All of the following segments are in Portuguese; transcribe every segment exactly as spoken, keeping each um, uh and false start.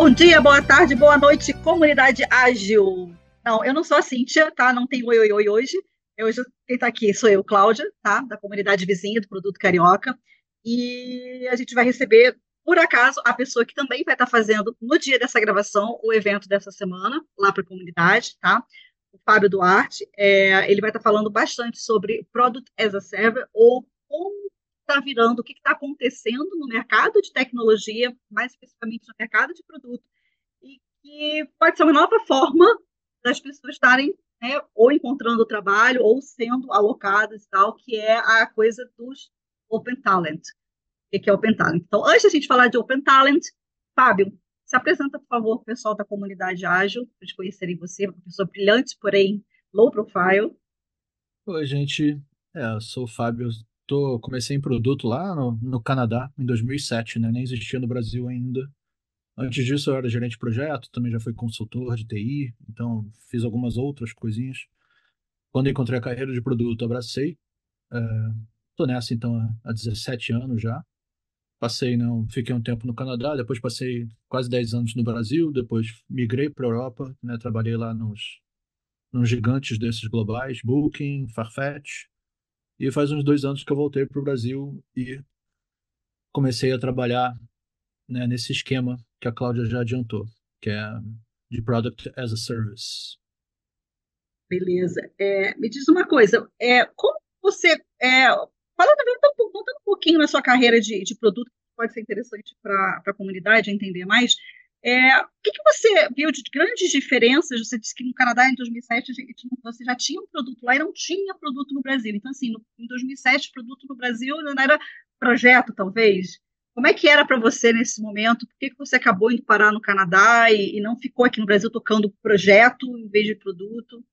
Bom dia, boa tarde, boa noite, comunidade ágil. Não, eu não sou a Cíntia, tá? Não tem oi, oi, oi hoje. Eu, hoje quem tá aqui sou eu, Cláudia, tá? Da comunidade vizinha do Produto Carioca. E a gente vai receber, por acaso, a pessoa que também vai estar fazendo, no dia dessa gravação, o evento dessa semana, lá para a comunidade, tá? O Fábio Duarte. É, ele vai estar falando bastante sobre Product as a Server, ou como está virando, o que está acontecendo no mercado de tecnologia, mais especificamente no mercado de produto, e que pode ser uma nova forma das pessoas estarem, né, ou encontrando trabalho ou sendo alocadas e tal, que é a coisa dos Open Talent. O que é Open Talent? Então, antes de a gente falar de Open Talent, Fábio, se apresenta, por favor, para o pessoal da comunidade ágil, para eles conhecerem você, uma pessoa brilhante, porém low profile. Oi, gente. É, eu sou o Fábio. Tô, comecei em produto lá no, no Canadá, em dois mil e sete, né? Nem existia no Brasil ainda. Antes disso, eu era gerente de projeto, também já fui consultor de T I, então fiz algumas outras coisinhas. Quando encontrei a carreira de produto, abracei. É, tô nessa, então, há há dezessete anos já. Passei, não, fiquei um tempo no Canadá, depois passei quase dez anos no Brasil, depois migrei para a Europa, né? Trabalhei lá nos, nos gigantes desses globais, Booking, Farfetch. E faz uns dois anos que eu voltei para o Brasil e comecei a trabalhar, né, nesse esquema que a Cláudia já adiantou, que é de Product as a Service. Beleza. É, me diz uma coisa, é, como você, é, falando, contando um pouquinho na sua carreira de, de produto, que pode ser interessante para a comunidade entender mais, é, o que, que você viu de grandes diferenças? Você disse que no Canadá, em dois mil e sete, a gente- você já tinha um produto lá e não tinha produto no Brasil. Então, assim, no, em dois mil e sete, o produto no Brasil não era projeto, talvez. Como é que era para você nesse momento? Por que, que você acabou indo parar no Canadá e, e não ficou aqui no Brasil tocando projeto em vez de produto?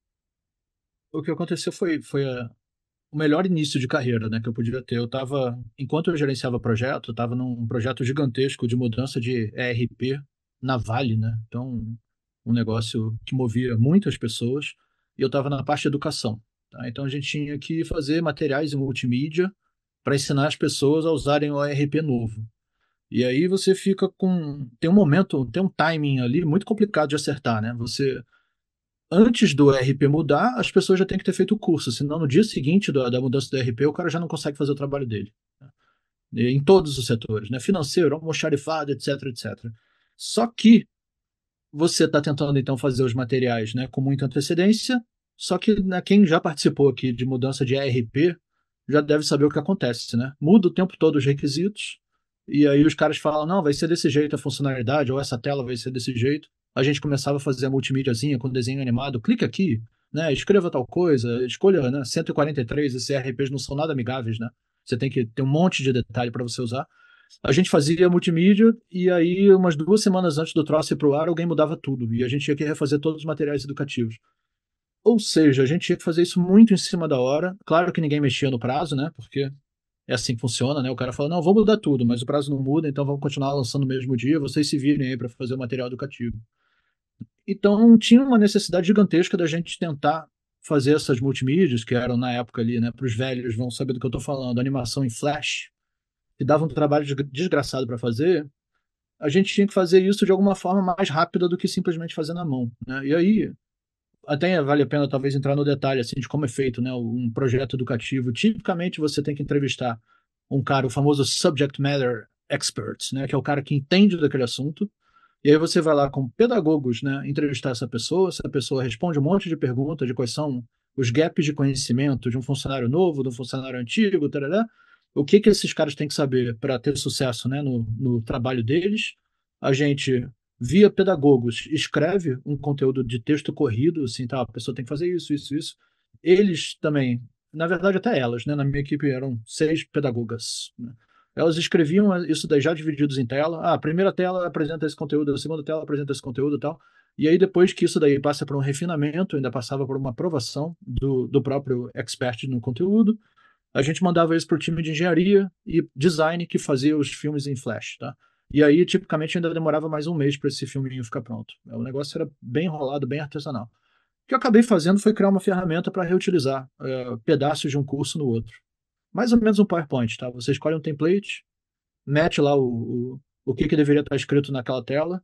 O que aconteceu foi, foi a- o melhor início de carreira, né, que eu podia ter. Eu estava, enquanto eu gerenciava projeto, eu estava num projeto gigantesco de mudança de E R P na Vale, né? Então, um negócio que movia muitas pessoas, e eu estava na parte de educação, tá? Então, a gente tinha que fazer materiais em multimídia para ensinar as pessoas a usarem o E R P novo. E aí você fica com. Tem um momento, tem um timing ali muito complicado de acertar, né? Você, antes do E R P mudar, as pessoas já têm que ter feito o curso, senão no dia seguinte da, da mudança do E R P, o cara já não consegue fazer o trabalho dele. Né? E em todos os setores, né? Financeiro, almoxarifado, etc, etcétera. Só que você está tentando então fazer os materiais, né, com muita antecedência, só que, né, quem já participou aqui de mudança de E R P já deve saber o que acontece, né? Muda o tempo todo os requisitos, e aí os caras falam, não, vai ser desse jeito a funcionalidade, ou essa tela vai ser desse jeito. A gente começava a fazer a multimídiazinha com desenho animado, clica aqui, né, escreva tal coisa, escolha, né, cento e quarenta e três, esses E R Ps não são nada amigáveis, né? Você tem que ter um monte de detalhe para você usar. A gente fazia multimídia e aí, umas duas semanas antes do troço ir pro ar, alguém mudava tudo. E a gente tinha que refazer todos os materiais educativos. Ou seja, a gente tinha que fazer isso muito em cima da hora. Claro que ninguém mexia no prazo, né? Porque é assim que funciona, né? O cara fala, não, vou mudar tudo, mas o prazo não muda, então vamos continuar lançando no mesmo dia, vocês se virem aí para fazer o material educativo. Então, tinha uma necessidade gigantesca da gente tentar fazer essas multimídias, que eram na época ali, né? Para os velhos vão saber do que eu estou falando, animação em flash, que dava um trabalho desgraçado para fazer. A gente tinha que fazer isso de alguma forma mais rápida do que simplesmente fazer na mão, né? E aí, até vale a pena talvez entrar no detalhe assim de como é feito, né, um projeto educativo. Tipicamente você tem que entrevistar um cara, o famoso subject matter expert, né, que é o cara que entende daquele assunto. E aí você vai lá com pedagogos, né, entrevistar essa pessoa, essa pessoa responde um monte de perguntas de quais são os gaps de conhecimento de um funcionário novo, de um funcionário antigo, tarará. O que que esses caras têm que saber para ter sucesso, né, no, no trabalho deles. A gente, via pedagogos, escreve um conteúdo de texto corrido, assim, tá, a pessoa tem que fazer isso, isso, isso. Eles também, na verdade até elas, né, na minha equipe eram seis pedagogas, né? Elas escreviam isso daí já divididos em tela. Ah, a primeira tela apresenta esse conteúdo, a segunda tela apresenta esse conteúdo e tal. E aí, depois que isso daí passa por um refinamento, ainda passava por uma aprovação do, do próprio expert no conteúdo, a gente mandava isso para o time de engenharia e design que fazia os filmes em Flash, tá? E aí, tipicamente, ainda demorava mais um mês para esse filminho ficar pronto. O negócio era bem enrolado, bem artesanal. O que eu acabei fazendo foi criar uma ferramenta para reutilizar é, pedaços de um curso no outro. Mais ou menos um PowerPoint, tá? Você escolhe um template, mete lá o, o, o que, que deveria estar escrito naquela tela,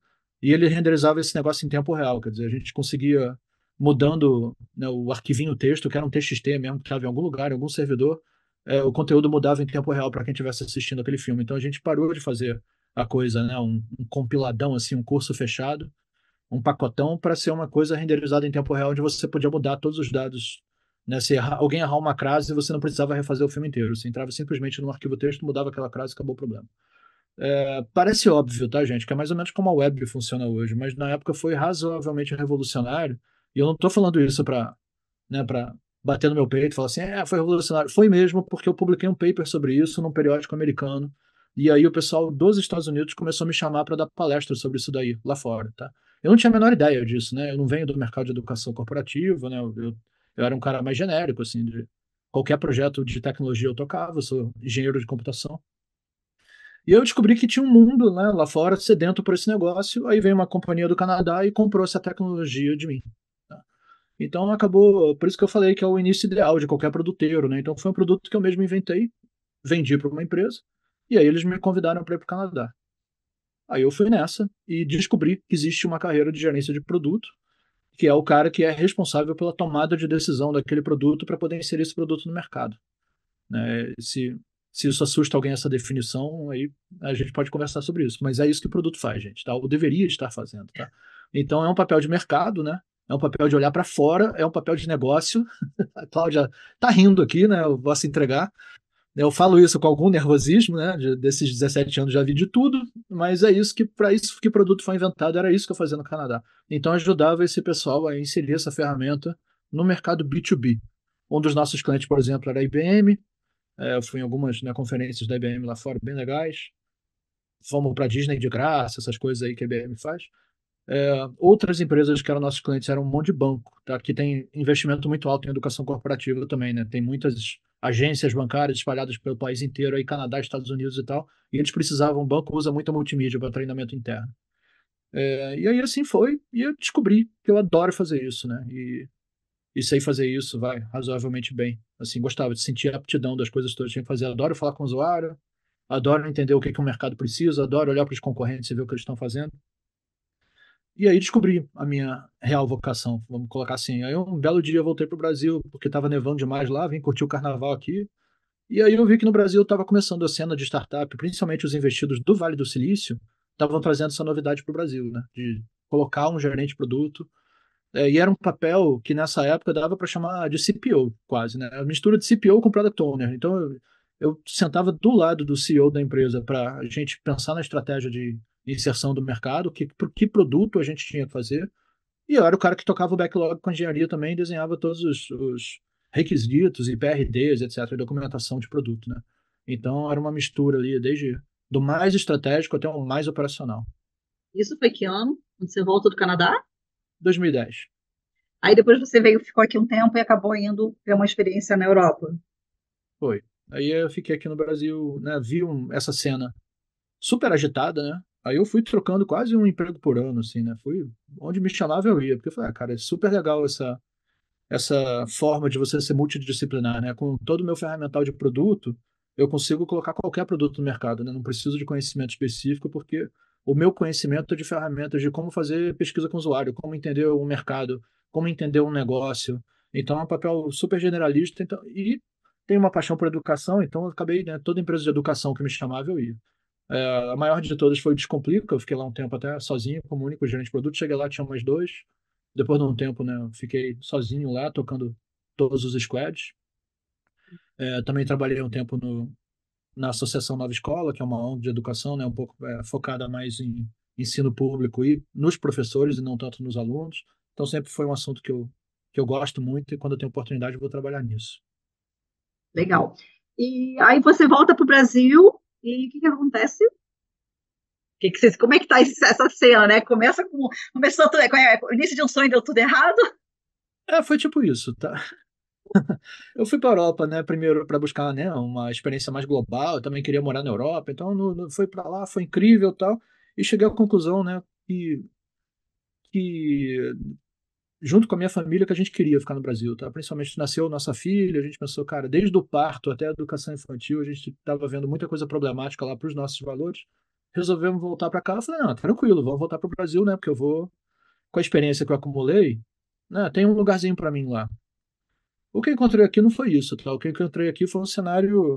e ele renderizava esse negócio em tempo real, quer dizer, a gente conseguia, mudando, né, o arquivinho texto, que era um T X T mesmo, que estava em algum lugar, em algum servidor, é, o conteúdo mudava em tempo real para quem estivesse assistindo aquele filme. Então a gente parou de fazer a coisa, né, um, um compiladão, assim, um curso fechado, um pacotão, para ser uma coisa renderizada em tempo real, onde você podia mudar todos os dados. Né, se errar, alguém errar uma crase, você não precisava refazer o filme inteiro. Você entrava simplesmente no arquivo texto, mudava aquela crase e acabou o problema. É, parece óbvio, tá, gente? Que é mais ou menos como a web funciona hoje, mas na época foi razoavelmente revolucionário. E eu não estou falando isso para, né, para bater no meu peito e falar assim, é, foi revolucionário. Foi mesmo, porque eu publiquei um paper sobre isso num periódico americano. E aí o pessoal dos Estados Unidos começou a me chamar para dar palestra sobre isso daí, lá fora, tá? Eu não tinha a menor ideia disso, né? Eu não venho do mercado de educação corporativa, né? Eu, eu, eu era um cara mais genérico, assim, de qualquer projeto de tecnologia eu tocava, eu sou engenheiro de computação. E eu descobri que tinha um mundo, né, lá fora sedento por esse negócio. Aí veio uma companhia do Canadá e comprou essa tecnologia de mim. Tá? Então acabou, por isso que eu falei que é o início ideal de qualquer produteiro, né? Então foi um produto que eu mesmo inventei, vendi para uma empresa, e aí eles me convidaram para ir para o Canadá. Aí eu fui nessa e descobri que existe uma carreira de gerência de produto, que é o cara que é responsável pela tomada de decisão daquele produto para poder inserir esse produto no mercado. Né? Se, se isso assusta alguém, essa definição, aí a gente pode conversar sobre isso. Mas é isso que o produto faz, gente, tá? Ou deveria estar fazendo, tá? Então é um papel de mercado, né? É um papel de olhar para fora, é um papel de negócio. A Cláudia tá rindo aqui, né? Eu vou se entregar. Eu falo isso com algum nervosismo, né? De, desses dezessete anos já vi de tudo, mas é isso que, para isso que o produto foi inventado, era isso que eu fazia no Canadá. Então ajudava esse pessoal a inserir essa ferramenta no mercado B dois B. Um dos nossos clientes, por exemplo, era a I B M. É, eu fui em algumas, né, conferências da I B M lá fora, bem legais. Fomos para Disney de graça, essas coisas aí que a I B M faz. É, outras empresas que eram nossos clientes eram um monte de banco, tá? Que tem investimento muito alto em educação corporativa também, né? Tem muitas agências bancárias espalhadas pelo país inteiro, aí Canadá, Estados Unidos e tal, e eles precisavam, o banco usa muita multimídia para treinamento interno. É, e aí assim foi, e eu descobri que eu adoro fazer isso, né? E, e sei fazer isso, vai, razoavelmente bem. Assim, gostava de sentir a aptidão das coisas todas que eu tinha que fazer. Adoro falar com o usuário, adoro entender o que, que o mercado precisa, adoro olhar para os concorrentes e ver o que eles estão fazendo. E aí descobri a minha real vocação, vamos colocar assim. Aí um belo dia eu voltei para o Brasil, porque estava nevando demais lá, vim curtir o carnaval aqui. E aí eu vi que no Brasil estava começando a cena de startup, principalmente os investidos do Vale do Silício, estavam trazendo essa novidade para o Brasil, né? De colocar um gerente de produto. É, e era um papel que nessa época dava para chamar de C P O, quase, né? A mistura de C P O com Product Owner. Então eu, eu sentava do lado do C E O da empresa para a gente pensar na estratégia de inserção do mercado, que, que produto a gente tinha que fazer. E eu era o cara que tocava o backlog com engenharia também, desenhava todos os, os requisitos e P R Ds, etcétera, e documentação de produto, né? Então era uma mistura ali, desde do mais estratégico até o mais operacional. Isso foi que ano? Quando você volta do Canadá? dois mil e dez. Aí depois você veio, ficou aqui um tempo e acabou indo ter uma experiência na Europa. Foi. Aí eu fiquei aqui no Brasil, né? Vi um, essa cena super agitada, né? Aí eu fui trocando quase um emprego por ano, assim, né? Fui onde me chamava eu ia, porque eu falei, ah, cara, é super legal essa essa forma de você ser multidisciplinar, né? Com todo o meu ferramental de produto, eu consigo colocar qualquer produto no mercado, né? Não preciso de conhecimento específico, porque o meu conhecimento é de ferramentas de como fazer pesquisa com o usuário, como entender o mercado, como entender um negócio. Então, é um papel super generalista. Então, e tenho uma paixão por educação, então eu acabei, né? Toda empresa de educação que me chamava, eu ia. É, a maior de todas foi o Descomplica, eu fiquei lá um tempo até sozinho, como único gerente de produto. Cheguei lá, tinha mais dois. Depois de um tempo, né, eu fiquei sozinho lá, tocando todos os squads. É, também trabalhei um tempo no, na Associação Nova Escola, que é uma ONG de educação, né, um pouco é, focada mais em ensino público e nos professores e não tanto nos alunos. Então sempre foi um assunto que eu, que eu gosto muito e quando eu tenho oportunidade eu vou trabalhar nisso. Legal. E aí você volta para o Brasil e o que, que acontece? Que que vocês, como é que tá esse- essa cena, né? Começa com. Começou tudo, é, o início de um sonho deu tudo errado. É, foi tipo isso, tá? Eu fui para a Europa, né, primeiro para buscar, né, uma experiência mais global. Eu também queria morar na Europa, então no, no, fui para lá, foi incrível, tal, e cheguei à conclusão, né, que, que junto com a minha família que a gente queria ficar no Brasil, tá? Principalmente nasceu nossa filha, a gente pensou, cara, desde o parto até a educação infantil, a gente estava vendo muita coisa problemática lá para os nossos valores. resolvemos voltar para cá. Eu falei, não, tranquilo, vamos voltar para o Brasil, né? Porque eu vou, com a experiência que eu acumulei, né? Tem um lugarzinho para mim lá. O que eu encontrei aqui não foi isso, tá? O que eu encontrei aqui foi um cenário,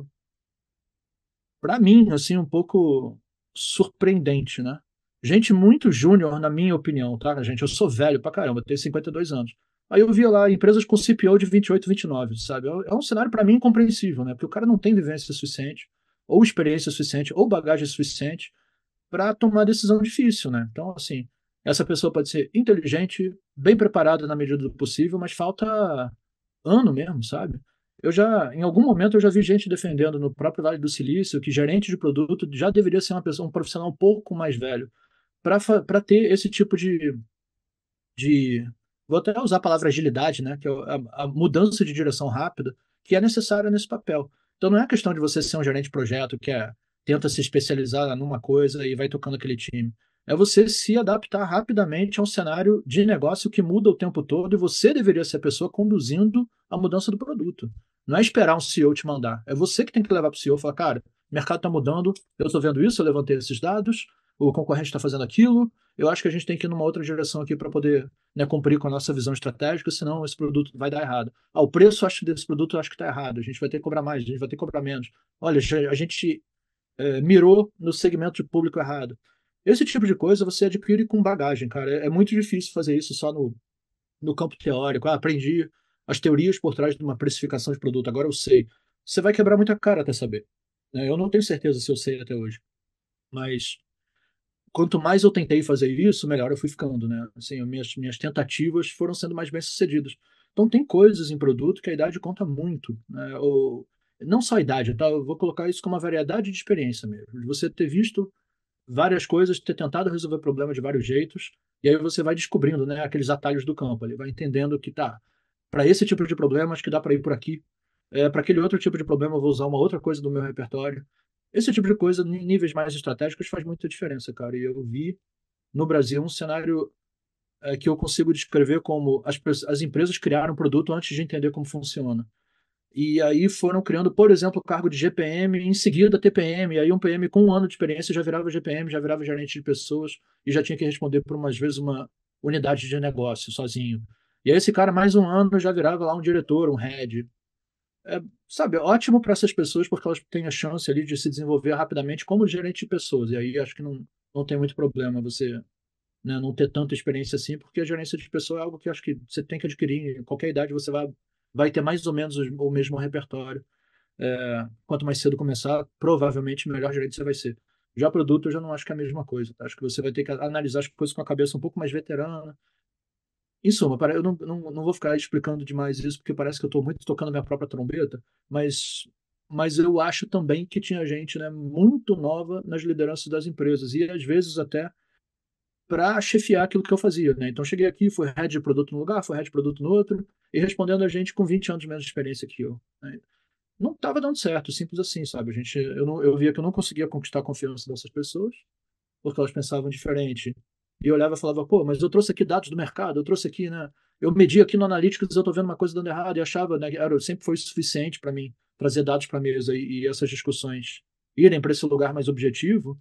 para mim, assim, um pouco surpreendente, né? Gente muito júnior, na minha opinião, tá, gente? Eu sou velho pra caramba, eu tenho cinquenta e dois anos. Aí eu via lá empresas com C P O de vinte e oito, vinte e nove, sabe? É um cenário para mim incompreensível, né? Porque o cara não tem vivência suficiente, ou experiência suficiente, ou bagagem suficiente para tomar decisão difícil, né? Então, assim, essa pessoa pode ser inteligente, bem preparada na medida do possível, mas falta ano mesmo, sabe? Eu já, em algum momento, eu já vi gente defendendo no próprio Vale do Silício que gerente de produto já deveria ser uma pessoa, um profissional um pouco mais velho, para ter esse tipo de, de. Vou até usar a palavra agilidade, né? Que é a, a mudança de direção rápida que é necessária nesse papel. Então não é questão de você ser um gerente de projeto que é, tenta se especializar numa coisa e vai tocando aquele time. É você se adaptar rapidamente a um cenário de negócio que muda o tempo todo e você deveria ser a pessoa conduzindo a mudança do produto. Não é esperar um C E O te mandar. É você que tem que levar para o C E O e falar, cara, o mercado está mudando, eu estou vendo isso, eu levantei esses dados, o concorrente está fazendo aquilo, eu acho que a gente tem que ir numa outra direção aqui para poder, né, cumprir com a nossa visão estratégica, senão esse produto vai dar errado. Ah, o preço acho, desse produto eu acho que está errado, a gente vai ter que cobrar mais, a gente vai ter que cobrar menos. Olha, a gente é, mirou no segmento de público errado. Esse tipo de coisa você adquire com bagagem, cara. É, é muito difícil fazer isso só no, no campo teórico. Ah, aprendi as teorias por trás de uma precificação de produto, agora eu sei. Você vai quebrar muita cara até saber. Né? Eu não tenho certeza se eu sei até hoje, mas quanto mais eu tentei fazer isso, melhor eu fui ficando, né? Assim, minhas, minhas tentativas foram sendo mais bem-sucedidas. Então, tem coisas em produto que a idade conta muito, né? Ou, não só a idade, tá? Eu vou colocar isso como uma variedade de experiência mesmo. De você ter visto várias coisas, ter tentado resolver problemas de vários jeitos, e aí você vai descobrindo, né, aqueles atalhos do campo. Ele vai entendendo que tá, para esse tipo de problema, acho que dá para ir por aqui. É, para aquele outro tipo de problema, eu vou usar uma outra coisa do meu repertório. Esse tipo de coisa, em níveis mais estratégicos, faz muita diferença, cara. E eu vi no Brasil um cenário é, que eu consigo descrever como as, as empresas criaram um produto antes de entender como funciona. E aí foram criando, por exemplo, o cargo de G P M, em seguida T P M, e aí um P M com um ano de experiência já virava G P M, já virava gerente de pessoas e já tinha que responder por umas vezes uma unidade de negócio sozinho. E aí esse cara, mais um ano, já virava lá um diretor, um head. É, sabe, ótimo para essas pessoas porque elas têm a chance ali de se desenvolver rapidamente como gerente de pessoas. E aí acho que não, não tem muito problema você, né, não ter tanta experiência assim, porque a gerência de pessoa é algo que acho que você tem que adquirir. Em qualquer idade você vai, vai ter mais ou menos o, o mesmo repertório. É, quanto mais cedo começar, provavelmente melhor gerente você vai ser. Já produto, eu já não acho que é a mesma coisa. Tá? Acho que você vai ter que analisar as coisas com a cabeça um pouco mais veterana. Em suma, eu não, não, não vou ficar explicando demais isso, porque parece que eu estou muito tocando minha própria trombeta, mas, mas eu acho também que tinha gente, né, muito nova nas lideranças das empresas, e às vezes até para chefiar aquilo que eu fazia. Né? Então, cheguei aqui, fui head de produto num lugar, fui head de produto no outro, e respondendo a gente com vinte anos menos de experiência que eu. Né? Não estava dando certo, simples assim, sabe? A gente, eu, não, eu via que eu não conseguia conquistar a confiança dessas pessoas, porque elas pensavam diferente. E eu olhava e falava, pô, mas eu trouxe aqui dados do mercado, eu trouxe aqui, né? Eu medi aqui no Analytics, eu tô vendo uma coisa dando errado, e achava, né, era, sempre foi suficiente para mim trazer dados para a mesa e, e essas discussões irem para esse lugar mais objetivo.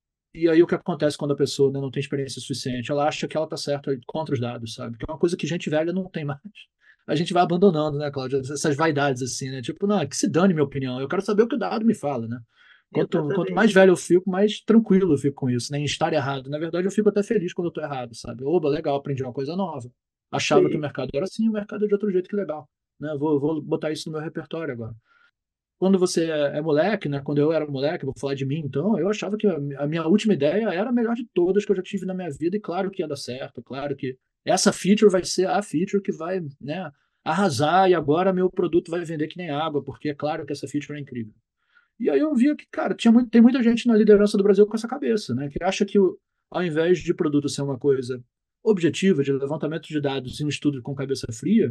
E aí o que acontece quando a pessoa, né, não tem experiência suficiente? Ela acha que ela tá certa contra os dados, sabe? Que é uma coisa que gente velha não tem mais. A gente vai abandonando, né, Cláudia? Essas vaidades assim, né? Tipo, não, que se dane minha opinião. Eu quero saber o que o dado me fala, né? Quanto, quanto mais Exatamente. velho eu fico, mais tranquilo eu fico com isso, né? Em estar errado. Na verdade, eu fico até feliz quando eu tô errado, sabe? Oba, legal, aprendi uma coisa nova. Achava que o Sim. mercado era assim, o mercado é de outro jeito, que legal. Né? Vou, vou botar isso no meu repertório agora. Quando você é, é moleque, né? Quando eu era moleque, vou falar de mim, então, eu achava que a, a minha última ideia era a melhor de todas que eu já tive na minha vida, e claro que ia dar certo, claro que essa feature vai ser a feature que vai, né, arrasar, e agora meu produto vai vender que nem água, porque é claro que essa feature é incrível. E aí eu via que, cara, tinha muito, tem muita gente na liderança do Brasil com essa cabeça, né? Que acha que o, ao invés de produto ser uma coisa objetiva, de levantamento de dados e um estudo com cabeça fria,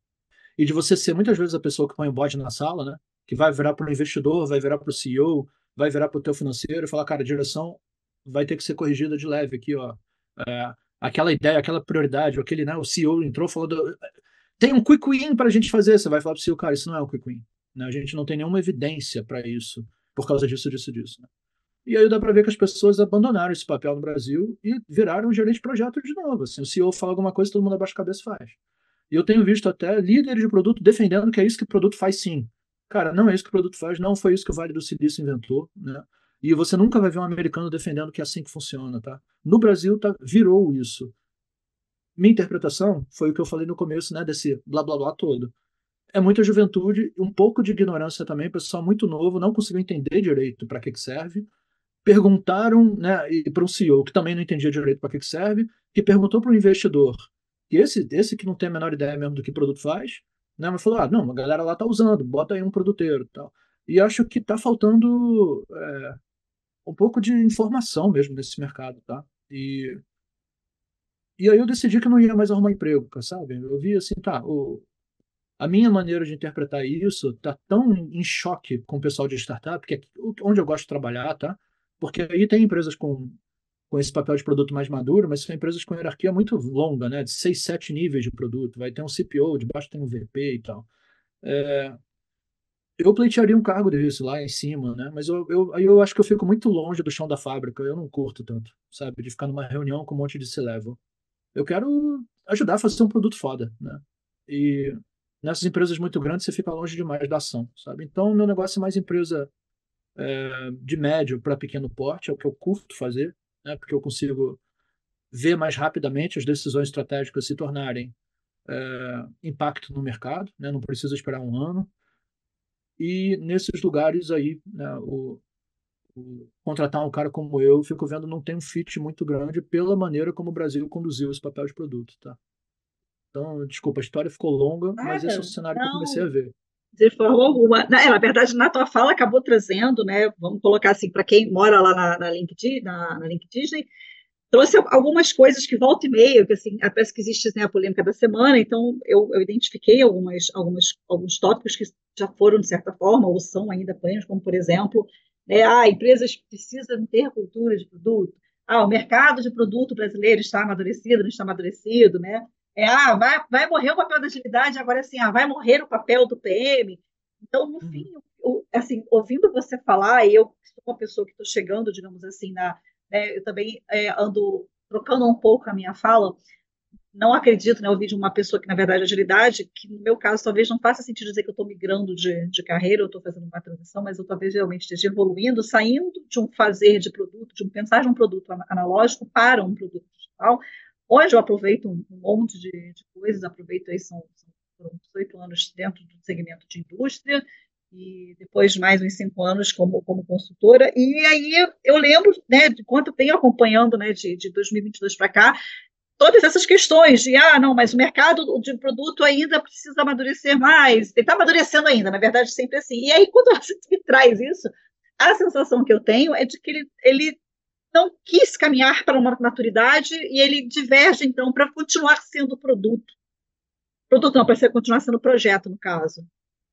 e de você ser muitas vezes a pessoa que põe o bode na sala, né? Que vai virar para o investidor, vai virar para o C E O, vai virar para o teu financeiro e falar, cara, a direção vai ter que ser corrigida de leve aqui, ó. É, aquela ideia, aquela prioridade, aquele, né? O C E O entrou falando, tem um quick win para a gente fazer. Você vai falar para o C E O, cara, isso não é um quick win. Né? A gente não tem nenhuma evidência para isso, por causa disso, disso, disso. Né? E aí dá para ver que as pessoas abandonaram esse papel no Brasil e viraram gerente de projeto de novo. Assim, o C E O fala alguma coisa, todo mundo abaixa a cabeça e faz. E eu tenho visto até líderes de produto defendendo que é isso que o produto faz sim. Cara, não é isso que o produto faz, não foi isso que o Vale do Silício inventou, né? E você nunca vai ver um americano defendendo que é assim que funciona, tá? No Brasil tá, virou isso. Minha interpretação foi o que eu falei no começo, né, desse blá blá blá todo. É muita juventude, um pouco de ignorância também, pessoal muito novo, não conseguiu entender direito para que que serve. Perguntaram, né, e para um C E O que também não entendia direito para que que serve, que perguntou para o investidor, e esse, esse que não tem a menor ideia mesmo do que o produto faz, né, mas falou, ah, não, a galera lá tá usando, bota aí um produteiro e tal. E acho que tá faltando é, um pouco de informação mesmo nesse mercado, tá? E, e aí eu decidi que eu não ia mais arrumar emprego, sabe? Eu vi assim, tá, o, a minha maneira de interpretar isso está tão em choque com o pessoal de startup, que é onde eu gosto de trabalhar, tá? Porque aí tem empresas com, com esse papel de produto mais maduro, mas são empresas com hierarquia muito longa, né? De seis, sete níveis de produto. Vai ter um C P O, debaixo tem um V P e tal. É, eu pleitearia um cargo desse lá em cima, né? Mas eu, eu, aí eu acho que eu fico muito longe do chão da fábrica. Eu não curto tanto, sabe? De ficar numa reunião com um monte de C-level. Eu quero ajudar a fazer um produto foda, né? E nessas empresas muito grandes você fica longe demais da ação, sabe? Então, meu negócio é mais empresa é, de médio para pequeno porte, é o que eu curto fazer, né? Porque eu consigo ver mais rapidamente as decisões estratégicas se tornarem é, impacto no mercado, né? Não preciso esperar um ano. E nesses lugares aí, né, o, o, contratar um cara como eu, fico vendo, não tem um fit muito grande pela maneira como o Brasil conduziu esse papel de produto, tá? Então, desculpa, a história ficou longa, mas esse é o Nada, cenário que eu comecei não, a ver. de forma alguma. Na, é, na verdade, na tua fala acabou trazendo, né? Vamos colocar assim, para quem mora lá na, na LinkedIn, na, na LinkedIn, trouxe algumas coisas que volta e meia, que assim, parece que existe, né, a polêmica da semana, então eu, eu identifiquei algumas, algumas, alguns tópicos que já foram, de certa forma, ou são ainda plenos, como, por exemplo, né, ah, empresas precisam ter cultura de produto, ah, o mercado de produto brasileiro está amadurecido, não está amadurecido, né? É, ah, vai, vai morrer o papel da agilidade, agora assim, ah, vai morrer o papel do P M. Então, no fim, Uhum. eu, assim, ouvindo você falar, e eu sou uma pessoa que estou chegando, digamos assim, na, né, eu também é, ando trocando um pouco a minha fala. Não acredito, né, ouvir de uma pessoa que, na verdade, é agilidade, que no meu caso talvez não faça sentido dizer que eu estou migrando de, de carreira, eu estou fazendo uma transição, mas eu talvez realmente esteja evoluindo, saindo de um fazer de produto, de um pensar de um produto analógico para um produto digital. Hoje eu aproveito um, um monte de, de coisas, aproveito aí, são, são oito anos dentro do segmento de indústria, e depois mais uns cinco anos como, como consultora. E aí eu lembro, né, de quanto tenho acompanhando, né, de, de dois mil e vinte e dois para cá, todas essas questões de, ah, não, mas o mercado de produto ainda precisa amadurecer mais, ele está amadurecendo ainda, na verdade, sempre assim. E aí, quando você me traz isso, a sensação que eu tenho é de que ele, ele não quis caminhar para uma maturidade e ele diverge, então, para continuar sendo produto. Produto não, para continuar sendo projeto, no caso.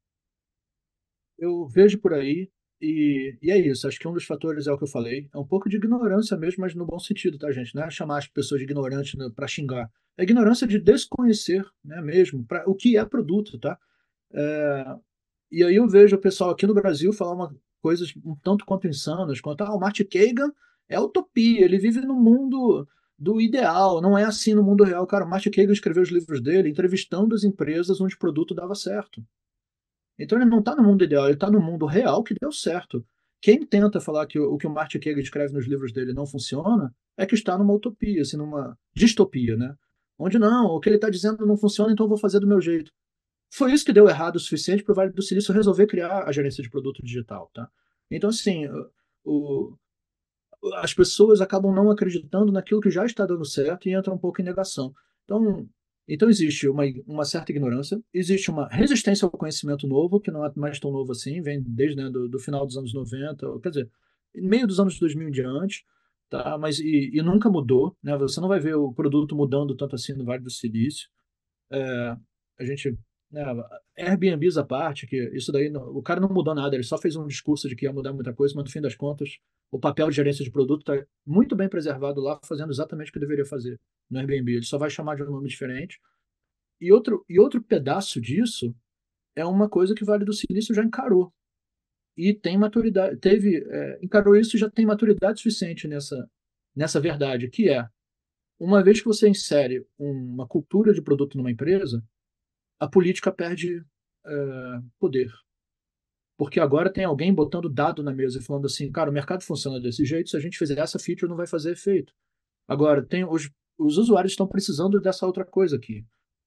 Eu vejo por aí, e, e é isso. Acho que um dos fatores é o que eu falei. É um pouco de ignorância mesmo, mas no bom sentido, tá, gente? Não é chamar as pessoas de ignorante para xingar. É ignorância de desconhecer, né, mesmo, pra, o que é produto, tá? É, e aí eu vejo o pessoal aqui no Brasil falar uma, coisas um tanto quanto insanas, quanto ah, o Martin Kagan é utopia, ele vive no mundo do ideal, não é assim no mundo real. Cara, o Martin Kagan escreveu os livros dele entrevistando as empresas onde o produto dava certo. Então ele não está no mundo ideal, ele está no mundo real que deu certo. Quem tenta falar que o, o que o Martin Kagan escreve nos livros dele não funciona é que está numa utopia, assim, numa distopia, né? Onde não, o que ele está dizendo não funciona, então eu vou fazer do meu jeito. Foi isso que deu errado o suficiente para o Vale do Silício resolver criar a gerência de produto digital, tá? Então, assim, o, as pessoas acabam não acreditando naquilo que já está dando certo e entram um pouco em negação. Então, então existe uma, uma certa ignorância, existe uma resistência ao conhecimento novo, que não é mais tão novo assim, vem desde, né, do, do final dos anos noventa, quer dizer, meio dos anos dois mil em diante, tá? Mas e, e nunca mudou, né? Você não vai ver o produto mudando tanto assim no Vale do Silício. É, a gente, né, Airbnbs à parte, que isso daí, não- o cara não mudou nada, ele só fez um discurso de que ia mudar muita coisa, mas no fim das contas, o papel de gerência de produto está muito bem preservado lá, fazendo exatamente o que deveria fazer no Airbnb. Ele só vai chamar de um nome diferente. E outro, e outro pedaço disso é uma coisa que o Vale do Silício já encarou. e tem maturidade, teve, é, encarou isso e já tem maturidade suficiente nessa, nessa verdade, que é, uma vez que você insere uma cultura de produto numa empresa, a política perde é, poder. Porque agora tem alguém botando dado na mesa e falando assim, cara, o mercado funciona desse jeito, se a gente fizer essa feature não vai fazer efeito. Agora, tem os, os usuários estão precisando dessa outra coisa aqui.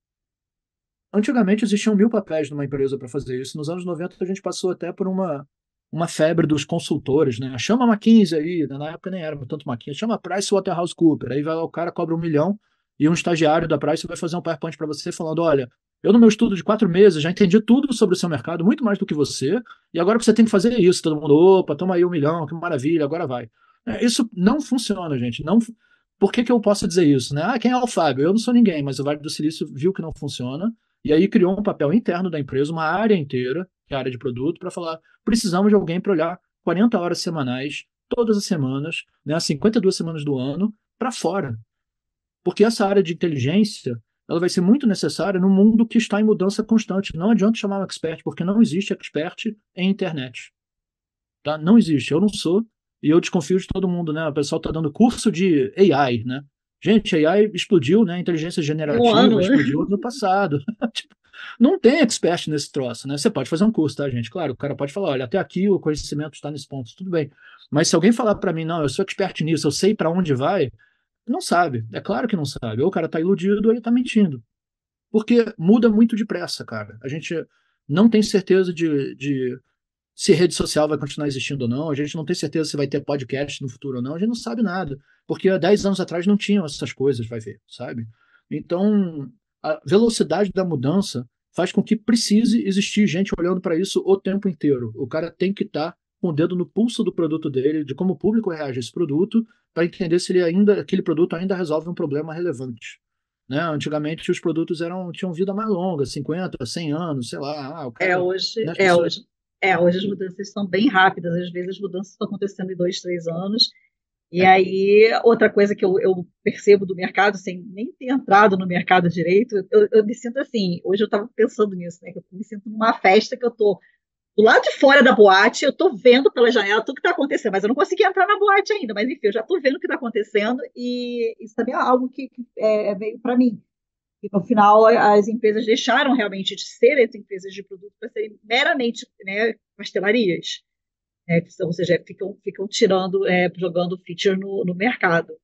Antigamente existiam mil papéis numa empresa para fazer isso. Nos anos noventa a gente passou até por uma, uma febre dos consultores, né? Chama a McKinsey aí, na época nem era tanto McKinsey, chama a PricewaterhouseCoopers. Aí vai lá, o cara cobra um milhão e um estagiário da Price vai fazer um PowerPoint para você falando, olha, eu no meu estudo de quatro meses já entendi tudo sobre o seu mercado, muito mais do que você, e agora você tem que fazer isso. Todo mundo, opa, toma aí um milhão, que maravilha, agora vai. É, isso não funciona, gente. Não, por que que eu posso dizer isso, né? Ah, quem é o Fábio? Eu não sou ninguém, mas o Vale do Silício viu que não funciona, e aí criou um papel interno da empresa, uma área inteira, que é a área de produto, para falar, precisamos de alguém para olhar quarenta horas semanais, todas as semanas, né, cinquenta e duas semanas do ano, para fora. Porque essa área de inteligência, ela vai ser muito necessária no mundo que está em mudança constante. Não adianta chamar um expert, porque não existe expert em internet. Tá? Não existe. Eu não sou, e eu desconfio de todo mundo, né? O pessoal está dando curso de A I, né? Gente, A I explodiu, né? Inteligência Tem um generativa ano, né? explodiu no passado. Tipo, não tem expert nesse troço, né? Você pode fazer um curso, tá, gente? Claro, o cara pode falar, olha, até aqui o conhecimento está nesse ponto, tudo bem. Mas se alguém falar para mim, não, eu sou expert nisso, eu sei para onde vai, não sabe. É claro que não sabe. Ou o cara tá iludido ou ele tá mentindo. Porque muda muito depressa, cara. A gente não tem certeza de, de se rede social vai continuar existindo ou não, a gente não tem certeza se vai ter podcast no futuro ou não, a gente não sabe nada, porque há dez anos atrás não tinham essas coisas, vai ver, sabe? Então, a velocidade da mudança faz com que precise existir gente olhando para isso o tempo inteiro. O cara tem que estar tá com o dedo no pulso do produto dele, de como o público reage a esse produto, para entender se ele ainda, aquele produto ainda resolve um problema relevante. Né? Antigamente os produtos eram, tinham vida mais longa, cinquenta, cem anos, sei lá, ah, o É cara, hoje, né, as é pessoas. hoje. É, hoje as mudanças são bem rápidas, às vezes as mudanças estão acontecendo em dois, três anos. E É, aí, outra coisa que eu, eu percebo do mercado, sem nem ter entrado no mercado direito, eu, eu me sinto assim, hoje eu estava pensando nisso, né? Que eu me sinto numa festa que eu estou do lado de fora da boate, eu estou vendo pela janela tudo que está acontecendo, mas eu não consegui entrar na boate ainda, mas enfim, eu já estou vendo o que está acontecendo e isso também é algo que, que é, veio para mim. E no final, as empresas deixaram realmente de ser as empresas de produto para serem meramente, né, pastelarias, né, ou seja, ficam, ficam tirando, é, jogando feature no, no mercado.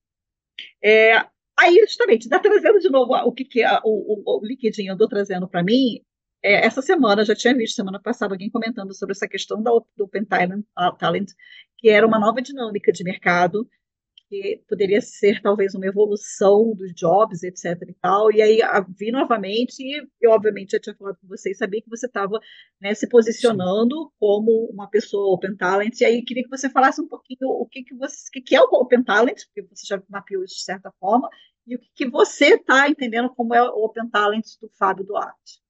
É, aí, justamente, está trazendo de novo o que, que a, o, o LinkedIn andou trazendo para mim. É, essa semana, já tinha visto semana passada alguém comentando sobre essa questão da, do Open Talent, Talent, que era uma nova dinâmica de mercado, que poderia ser talvez uma evolução dos jobs, etc e tal. E aí vi novamente, e eu obviamente já tinha falado com você e sabia que você estava, né, se sim. posicionando como uma pessoa Open Talent. E aí queria que você falasse um pouquinho o que, que, você, que, que é o Open Talent, porque você já mapeou isso de certa forma, e o que, que você está entendendo como é o Open Talent do Fábio Duarte.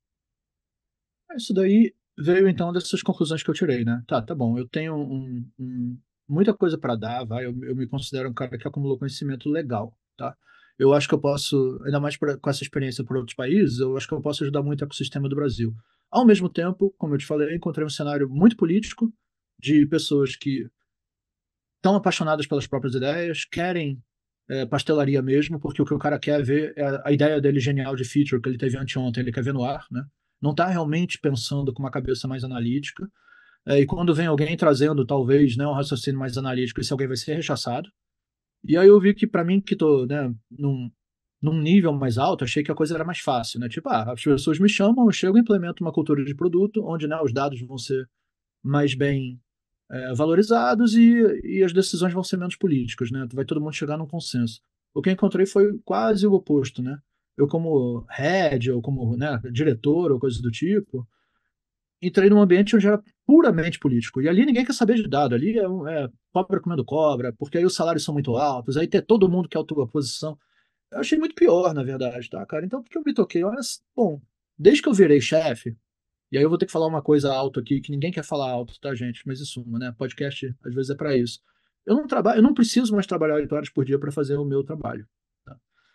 Isso daí veio então dessas conclusões que eu tirei, né? Tá, tá bom. Eu tenho um, um- muita coisa para dar, vai. Eu, eu me considero um cara que acumulou conhecimento legal, tá? Eu acho que eu posso, ainda mais pra- com essa experiência por outros países, eu acho que eu posso ajudar muito o ecossistema do Brasil. Ao mesmo tempo, como eu te falei, eu encontrei um cenário muito político de pessoas que estão apaixonadas pelas próprias ideias, querem é, pastelaria mesmo, porque o que o cara quer ver é a, a ideia dele genial de feature que ele teve anteontem, ele quer ver no ar, né? Não está realmente pensando com uma cabeça mais analítica. É, e quando vem alguém trazendo, talvez, né, um raciocínio mais analítico, esse alguém vai ser rechaçado. E aí eu vi que, para mim, que tô, né, num, num nível mais alto, achei que a coisa era mais fácil, né? Tipo, ah, as pessoas me chamam, eu chego e implemento uma cultura de produto, onde, né, os dados vão ser mais bem é, valorizados e, e as decisões vão ser menos políticas, né? Vai todo mundo chegar num consenso. O que eu encontrei foi quase o oposto, né? Eu como head ou como, né, diretor ou coisa do tipo, entrei num ambiente onde era puramente político. E ali ninguém quer saber de dado. Ali é, um- é cobra comendo cobra, porque aí os salários são muito altos, aí ter todo mundo que é a tua posição. Eu achei muito pior, na verdade, tá, cara? Então, por que eu me toquei? Olha, bom, desde que eu virei chefe, e aí eu vou ter que falar uma coisa alto aqui, que ninguém quer falar alto, tá, gente? Mas isso, né? Podcast, às vezes, é para isso. Eu não trabalho, eu não preciso mais trabalhar oito horas por dia para fazer o meu trabalho. Tá?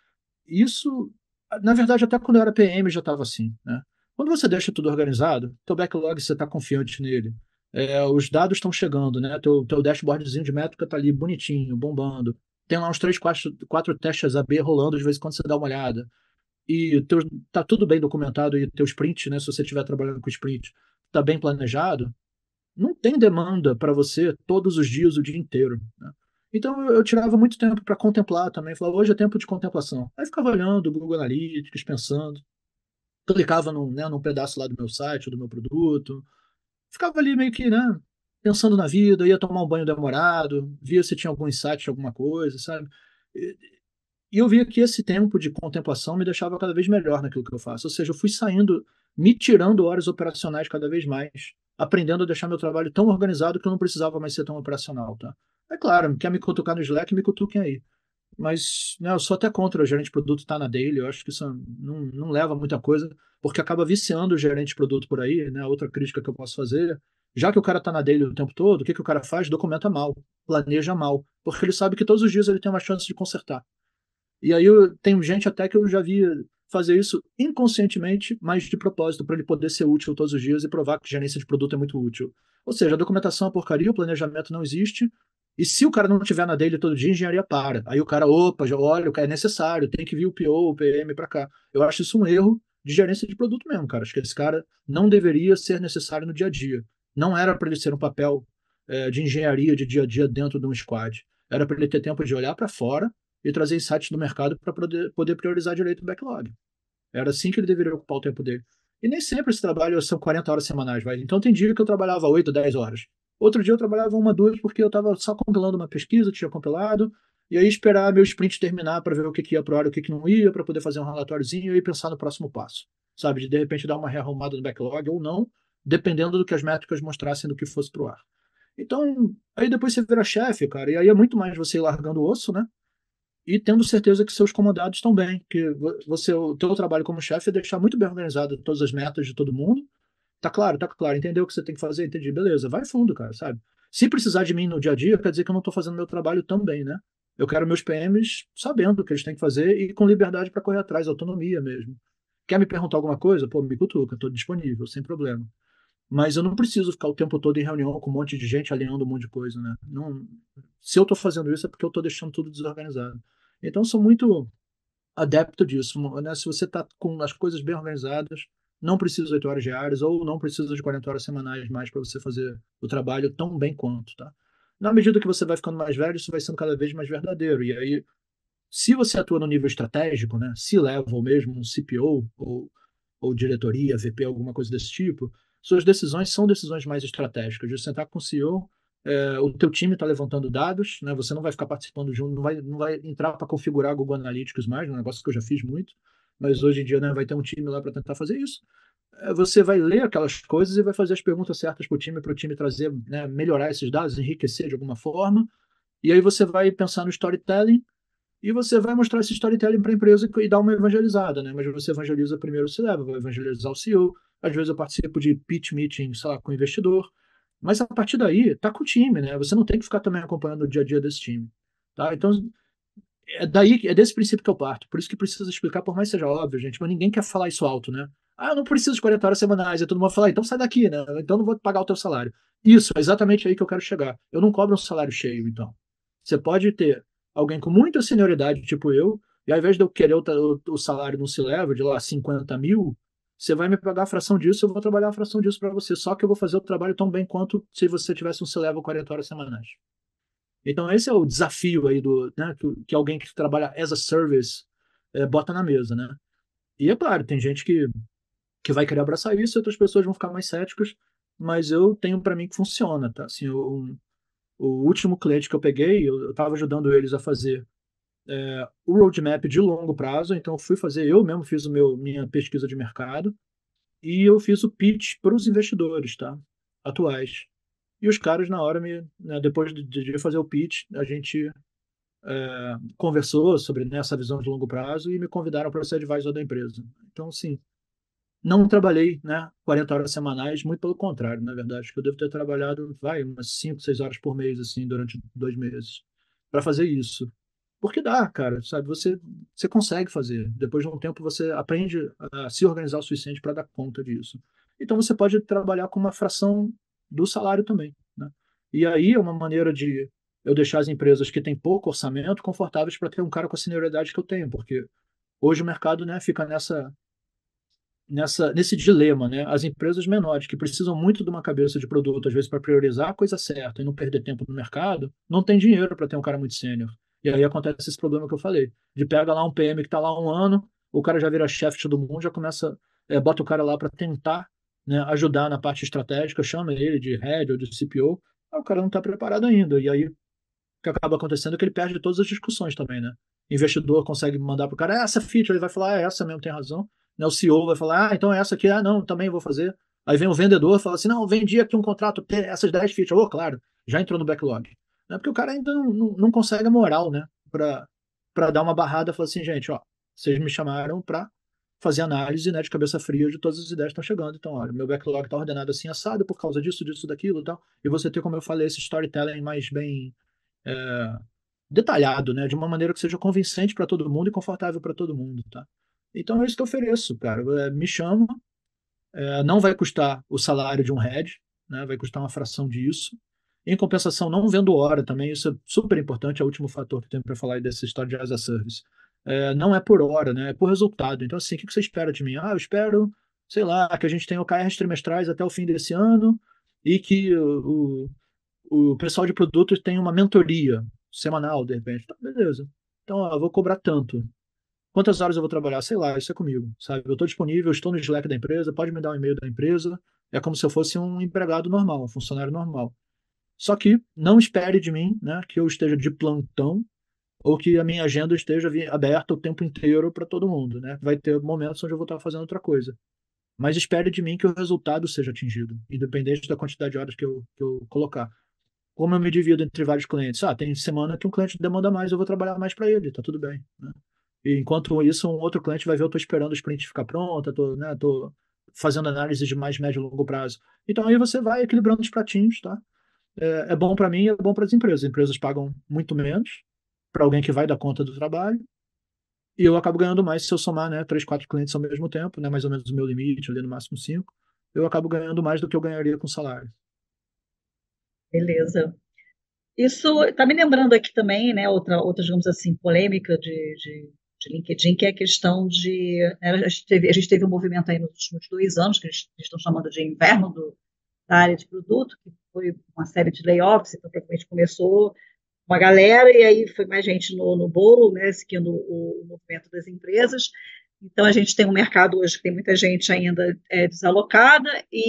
Isso, na verdade, até quando eu era P M já estava assim, né? Quando você deixa tudo organizado, teu backlog você está confiante nele. É, os dados estão chegando, né? Teu, teu dashboardzinho de métrica tá ali bonitinho, bombando. Tem lá uns três, quatro, quatro testes A B rolando, de vez em quando você dá uma olhada. E teu, tá tudo bem documentado e teu sprint, né? Se você estiver trabalhando com sprint, tá bem planejado. Não tem demanda para você todos os dias, o dia inteiro, né? Então eu, eu tirava muito tempo para contemplar também. Falava, hoje é tempo de contemplação. Aí ficava olhando o Google Analytics, pensando. Clicava num, né, num pedaço lá do meu site, do meu produto. Ficava ali meio que, né, pensando na vida, ia tomar um banho demorado, via se tinha algum insight, alguma coisa, sabe? E, e eu via que esse tempo de contemplação me deixava cada vez melhor naquilo que eu faço. Ou seja, eu fui saindo, me tirando horas operacionais cada vez mais, aprendendo a deixar meu trabalho tão organizado que eu não precisava mais ser tão operacional, tá? É claro, quer me cutucar no Slack, me cutuquem aí. Mas né, eu sou até contra o gerente de produto estar na daily, eu acho que isso não, não leva a muita coisa, porque acaba viciando o gerente de produto por aí, né? Outra crítica que eu posso fazer, já que o cara está na daily o tempo todo, o que, que o cara faz? Documenta mal, planeja mal, porque ele sabe que todos os dias ele tem uma chance de consertar. E aí eu, tem gente até que eu já vi fazer isso inconscientemente, mas de propósito, para ele poder ser útil todos os dias e provar que gerência de produto é muito útil. Ou seja, a documentação é porcaria, o planejamento não existe, e se o cara não tiver na dele todo dia, a engenharia para. Aí o cara, opa, já olha, o cara é necessário, tem que vir o P O, o P M para cá. Eu acho isso um erro de gerência de produto mesmo, cara. Acho que esse cara não deveria ser necessário no dia a dia. Não era para ele ser um papel é, de engenharia de dia a dia dentro de um squad. Era para ele ter tempo de olhar para fora e trazer insights do mercado para poder, poder priorizar direito o backlog. Era assim que ele deveria ocupar o tempo dele. E nem sempre esse trabalho são quarenta horas semanais, vai. Então tem dia que eu trabalhava oito, dez horas. Outro dia eu trabalhava uma, duas, porque eu estava só compilando uma pesquisa, tinha compilado, e aí esperar meu sprint terminar para ver o que, que ia para hora, o que, que não ia, para poder fazer um relatóriozinho e pensar no próximo passo. Sabe, de de repente dar uma rearrumada no backlog ou não, dependendo do que as métricas mostrassem do que fosse para o ar. Então, aí depois você vira chefe, cara, e aí é muito mais você ir largando o osso, né? E tendo certeza que seus comandados estão bem, que você, o teu trabalho como chefe é deixar muito bem organizado todas as metas de todo mundo. Tá claro, tá claro, entendeu o que você tem que fazer? Entendi, beleza, vai fundo, cara, sabe? Se precisar de mim no dia a dia, quer dizer que eu não tô fazendo meu trabalho tão bem, né? Eu quero meus P Ms sabendo o que eles têm que fazer e com liberdade para correr atrás, autonomia mesmo. Quer me perguntar alguma coisa? Pô, me cutuca, tô disponível, sem problema. Mas eu não preciso ficar o tempo todo em reunião com um monte de gente alinhando um monte de coisa, né? Não, se eu estou fazendo isso é porque eu estou deixando tudo desorganizado. Então, eu sou muito adepto disso, né? Se você está com as coisas bem organizadas, não precisa de oito horas diárias ou não precisa de quarenta horas semanais mais para você fazer o trabalho tão bem quanto, tá? Na medida que você vai ficando mais velho, isso vai sendo cada vez mais verdadeiro. E aí, se você atua no nível estratégico, né? C-level mesmo, um C P O ou ou diretoria, V P, alguma coisa desse tipo, suas decisões são decisões mais estratégicas. De sentar com o C E O, é, o teu time está levantando dados, né? Você não vai ficar participando de um, não vai, não vai entrar para configurar Google Analytics mais, um negócio que eu já fiz muito, mas hoje em dia né, vai ter um time lá para tentar fazer isso. É, você vai ler aquelas coisas e vai fazer as perguntas certas para o time, para o time trazer, né, melhorar esses dados, enriquecer de alguma forma, e aí você vai pensar no storytelling e você vai mostrar esse storytelling para a empresa e dar uma evangelizada, né? Mas você evangeliza primeiro o C-Level, vai evangelizar o C E O. Às vezes eu participo de pitch meeting, sei lá, com o investidor. Mas a partir daí, tá com o time, né? Você não tem que ficar também acompanhando o dia a dia desse time. Tá? Então, é daí, é desse princípio que eu parto. Por isso que precisa explicar, por mais que seja óbvio, gente, mas ninguém quer falar isso alto, né? Ah, eu não preciso de quarenta horas semanais. E todo mundo vai falar, então sai daqui, né? Então não vou pagar o teu salário. Isso, é exatamente aí que eu quero chegar. Eu não cobro um salário cheio, então. Você pode ter alguém com muita senioridade, tipo eu, e ao invés de eu querer o, o, o salário não se leva de lá cinquenta mil, você vai me pagar a fração disso, eu vou trabalhar a fração disso para você. Só que eu vou fazer o trabalho tão bem quanto se você tivesse um C-Level quarenta horas semanais. Então, esse é o desafio aí do, né, que, que alguém que trabalha as a service é, bota na mesa, né? E é claro, tem gente que, que vai querer abraçar isso, e outras pessoas vão ficar mais céticas, mas eu tenho para mim que funciona, tá? Assim, o, o último cliente que eu peguei, eu estava ajudando eles a fazer é, o roadmap de longo prazo, então eu fui fazer, eu mesmo fiz o meu, minha pesquisa de mercado e eu fiz o pitch para os investidores, tá? Atuais. E os caras, na hora, me, né, depois de, de fazer o pitch, a gente é, conversou sobre né, essa visão de longo prazo e me convidaram para ser advisor da empresa. Então, assim, não trabalhei né, quarenta horas semanais, muito pelo contrário, na verdade, acho que eu devo ter trabalhado, vai, umas cinco, seis horas por mês, assim, durante dois meses, para fazer isso. Porque dá, cara, sabe? Você, você consegue fazer. Depois de um tempo, você aprende a se organizar o suficiente para dar conta disso. Então, você pode trabalhar com uma fração do salário também, né? E aí é uma maneira de eu deixar as empresas que têm pouco orçamento confortáveis para ter um cara com a senioridade que eu tenho, porque hoje o mercado, né, fica nessa, nessa, nesse dilema, né? As empresas menores que precisam muito de uma cabeça de produto, às vezes para priorizar a coisa certa e não perder tempo no mercado, não tem dinheiro para ter um cara muito sênior. E aí acontece esse problema que eu falei, de pega lá um P M que está lá há um ano, o cara já vira chefe de todo mundo, já começa, é, bota o cara lá para tentar, né, ajudar na parte estratégica, chama ele de head ou de C P O, aí o cara não está preparado ainda. E aí o que acaba acontecendo é que ele perde todas as discussões também, né? Investidor consegue mandar pro cara, é essa feature, ele vai falar, é essa mesmo, tem razão. Né, o C E O vai falar, ah, então é essa aqui, ah, não, também vou fazer. Aí vem o vendedor e fala assim, não, vendi aqui um contrato, tem essas dez features. Oh, claro, já entrou no backlog. Né, porque o cara ainda não, não, não consegue a moral, né? Pra, pra dar uma barrada e falar assim, gente, ó, vocês me chamaram pra fazer análise, né, de cabeça fria de todas as ideias que estão chegando. Então, olha, meu backlog está ordenado assim, assado, por causa disso, disso, daquilo e tal. E você ter, como eu falei, esse storytelling mais bem é, detalhado, né? De uma maneira que seja convincente para todo mundo e confortável para todo mundo, tá? Então é isso que eu ofereço, cara. É, me chama, é, não vai custar o salário de um head, né? Vai custar uma fração disso. Em compensação, não vendo hora também, isso é super importante, é o último fator que eu tenho para falar aí dessa história de as a service. É, não é por hora, né? É por resultado. Então, assim, o que você espera de mim? Ah, eu espero, sei lá, que a gente tenha O K Rs trimestrais até o fim desse ano e que o, o pessoal de produtos tem uma mentoria semanal, de repente. Tá, beleza. Então, ó, eu vou cobrar tanto. Quantas horas eu vou trabalhar? Sei lá, isso é comigo, sabe? Eu estou disponível, estou no Slack da empresa, pode me dar um e-mail da empresa. É como se eu fosse um empregado normal, um funcionário normal. Só que não espere de mim, né, que eu esteja de plantão ou que a minha agenda esteja aberta o tempo inteiro para todo mundo, né? Vai ter momentos onde eu vou estar fazendo outra coisa. Mas espere de mim que o resultado seja atingido, independente da quantidade de horas que eu, que eu colocar. Como eu me divido entre vários clientes? Ah, tem semana que um cliente demanda mais, eu vou trabalhar mais para ele, tá tudo bem, né? E enquanto isso, um outro cliente vai ver, eu tô esperando o sprint ficar pronta, tô, né, tô fazendo análise de mais médio e longo prazo. Então aí você vai equilibrando os pratinhos, tá? É, é bom para mim, é bom para as empresas. As empresas pagam muito menos para alguém que vai dar conta do trabalho, e eu acabo ganhando mais se eu somar, né, três, quatro clientes ao mesmo tempo, né, mais ou menos o meu limite, ali no máximo cinco, eu acabo ganhando mais do que eu ganharia com salário. Beleza. Isso está me lembrando aqui também, né, outra, outra, digamos assim, polêmica de, de, de LinkedIn, que é a questão de. Né, a, gente teve, a gente teve um movimento aí nos últimos dois anos, que eles, eles estão chamando de inverno do, da área de produto, que foi uma série de layoffs, então praticamente começou uma galera, e aí foi mais gente no, no bolo, né, seguindo o, o movimento das empresas. Então, a gente tem um mercado hoje que tem muita gente ainda é, desalocada,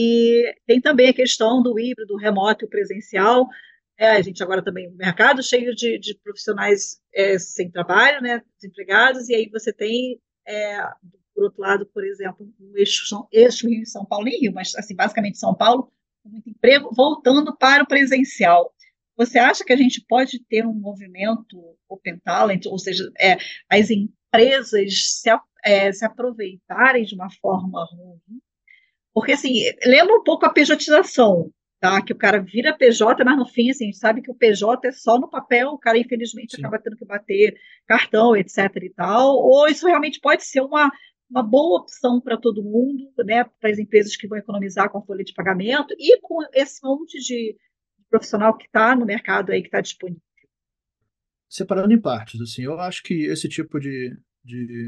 e tem também a questão do híbrido, remoto e presencial. É, a gente agora também, um mercado cheio de, de profissionais é, sem trabalho, né, desempregados, e aí você tem, é, por outro lado, por exemplo, o eixo, São- eixo Rio e São Paulo e Rio, mas assim, basicamente São Paulo, com muito emprego, voltando para o presencial. Você acha que a gente pode ter um movimento open talent, ou seja, é, as empresas se, é, se aproveitarem de uma forma ruim? Porque, assim, lembra um pouco a pejotização, tá? Que o cara vira P J, mas no fim, assim, a gente sabe que o P J é só no papel, o cara, infelizmente, Sim. acaba tendo que bater cartão, etc e tal, ou isso realmente pode ser uma, uma boa opção para todo mundo, né? Para as empresas que vão economizar com a folha de pagamento e com esse monte de profissional que está no mercado aí, que está disponível. Separando em partes, assim, eu acho que esse tipo de, de,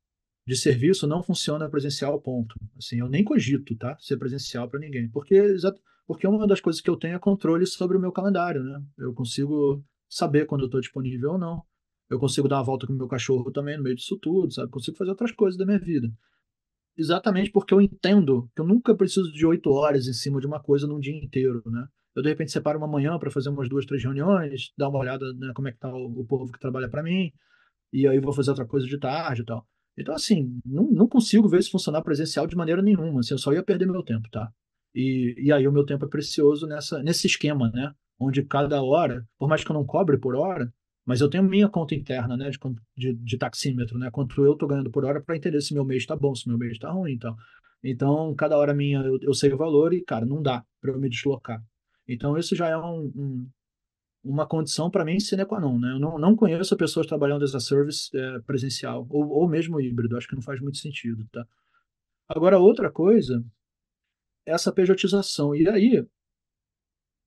de serviço não funciona presencial, ponto. Assim, eu nem cogito, tá? Ser presencial para ninguém. Porque, exato, porque uma das coisas que eu tenho é controle sobre o meu calendário, né? Eu consigo saber quando eu estou disponível ou não. Eu consigo dar uma volta com o meu cachorro também no meio disso tudo, sabe? Consigo fazer outras coisas da minha vida. Exatamente porque eu entendo que eu nunca preciso de oito horas em cima de uma coisa num dia inteiro, né? Eu, de repente, separo uma manhã para fazer umas duas, três reuniões, dar uma olhada, né, como é que tá o, o povo que trabalha para mim, e aí vou fazer outra coisa de tarde e tal. Então, assim, não, não consigo ver isso funcionar presencial de maneira nenhuma, assim, eu só ia perder meu tempo, tá? E, e aí o meu tempo é precioso nessa, nesse esquema, né? Onde cada hora, por mais que eu não cobre por hora, mas eu tenho minha conta interna, né, de, de, de taxímetro, né? Quanto eu tô ganhando por hora para entender se meu mês está bom, se meu mês está ruim, então. Então, cada hora minha eu, eu sei o valor e, cara, não dá para eu me deslocar. Então, isso já é um, um uma condição para mim sine qua non, né? Eu não, não conheço pessoas trabalhando as a service é, presencial ou, ou mesmo híbrido, acho que não faz muito sentido, tá? Agora, outra coisa é essa pejotização. E aí,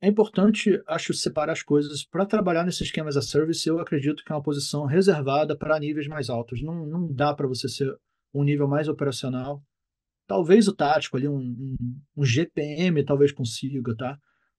é importante, acho, separar as coisas. Para trabalhar nesse esquema as a service, eu acredito que é uma posição reservada para níveis mais altos. Não, não dá para você ser um nível mais operacional. Talvez o tático ali, um, um, um G P M talvez consiga, tá?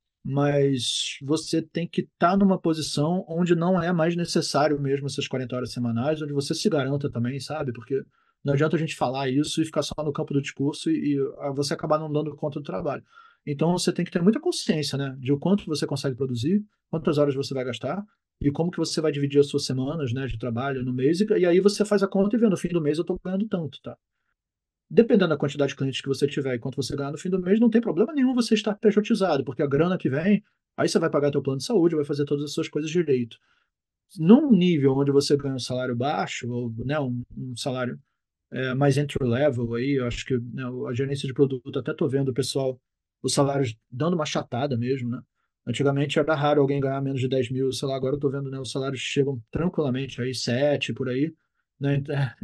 Mas você tem que estar numa posição onde não é mais necessário mesmo essas quarenta horas semanais, onde você se garanta também, sabe? Porque não adianta a gente falar isso e ficar só no campo do discurso e, e ah, você acabar não dando conta do trabalho. Então você tem que ter muita consciência, né, de o quanto você consegue produzir, quantas horas você vai gastar e como que você vai dividir as suas semanas, né, de trabalho no mês, e, e aí você faz a conta e vê, no fim do mês eu estou ganhando tanto, tá? Dependendo da quantidade de clientes que você tiver e quanto você ganhar no fim do mês, não tem problema nenhum você estar pejotizado, porque a grana que vem, aí você vai pagar teu plano de saúde, vai fazer todas as suas coisas direito. Num nível onde você ganha um salário baixo, ou né, um, um salário é, mais entry level, aí, eu acho que né, a gerência de produto, até tô vendo o pessoal, os salários dando uma chatada mesmo, né? Antigamente era raro alguém ganhar menos de dez mil, sei lá, agora eu tô vendo, né, os salários chegam tranquilamente aí, sete por aí, né?